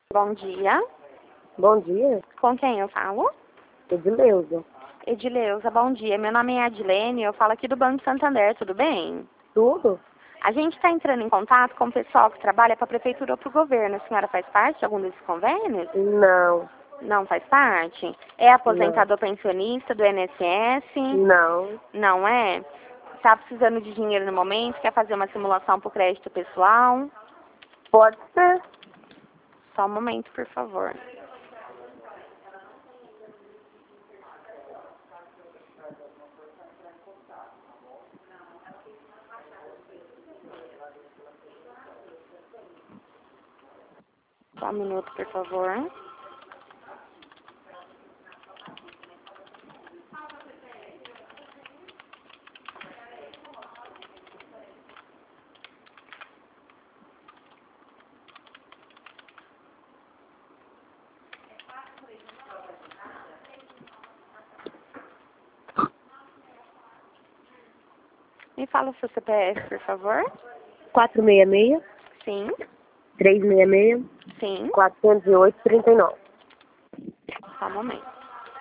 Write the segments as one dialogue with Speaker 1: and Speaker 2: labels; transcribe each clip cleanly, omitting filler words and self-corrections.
Speaker 1: Bom dia.
Speaker 2: Bom dia,
Speaker 1: Com quem eu falo?
Speaker 2: Edileuza.
Speaker 1: Edileuza, bom dia. Meu nome é Adilene, eu falo aqui do Banco Santander, tudo bem?
Speaker 2: Tudo?
Speaker 1: A gente está entrando em contato com o pessoal que trabalha para a prefeitura ou para o governo. A senhora faz parte de algum desses convênios?
Speaker 2: Não,
Speaker 1: Não faz parte? É
Speaker 2: não,
Speaker 1: aposentador pensionista do INSS?
Speaker 2: não.
Speaker 1: Não é? Está precisando de dinheiro no momento? Quer fazer uma simulação para o crédito pessoal?
Speaker 2: Pode ser.
Speaker 1: Só um momento, por favor. Só um minuto, por favor. Me fala o seu CPF, por favor.
Speaker 2: 466,
Speaker 1: Sim,
Speaker 2: 366,
Speaker 1: sim.
Speaker 2: 408, 39.
Speaker 1: Só um momento.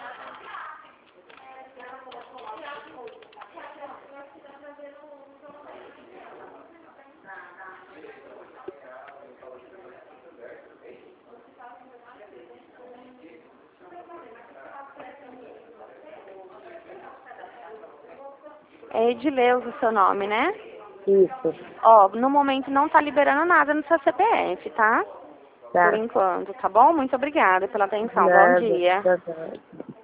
Speaker 1: É Edileuza o seu nome, né?
Speaker 2: Isso,
Speaker 1: Ó, no momento não tá liberando nada no seu CPF, tá? Por
Speaker 2: tá.
Speaker 1: enquanto, tá bom? Muito obrigada pela atenção. Bom
Speaker 2: Nada,
Speaker 1: dia.
Speaker 2: tá.